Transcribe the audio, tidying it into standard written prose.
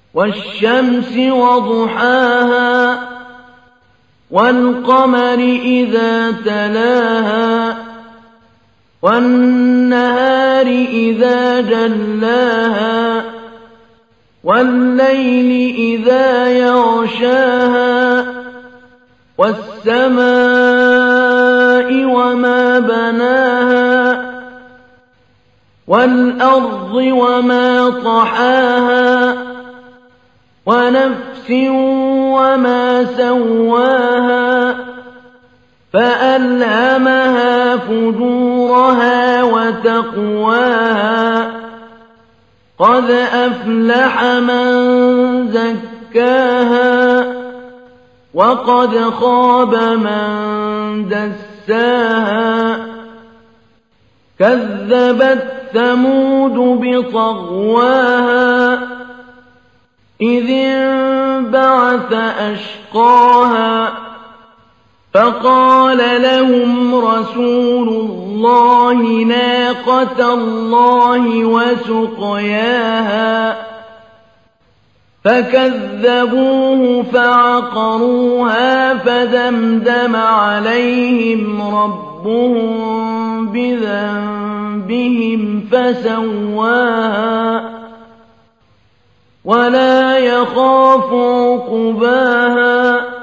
والشمس وضحاها والقمر إذا تلاها والنهار إذا جلاها والليل إذا يغشاها والسماء وما بناها والأرض وما طحاها ونفس وما سواها فألهمها فجورها وتقواها قد أفلح من زكاها وقد خاب من دساها كذبت ثمود بطغواها إذ انبعث أشقاها فقال لهم رسول الله ناقة الله وسقياها فكذبوه فعقروها فدمدم عليهم ربهم بذنبهم فسواها ولا يخاف عقباها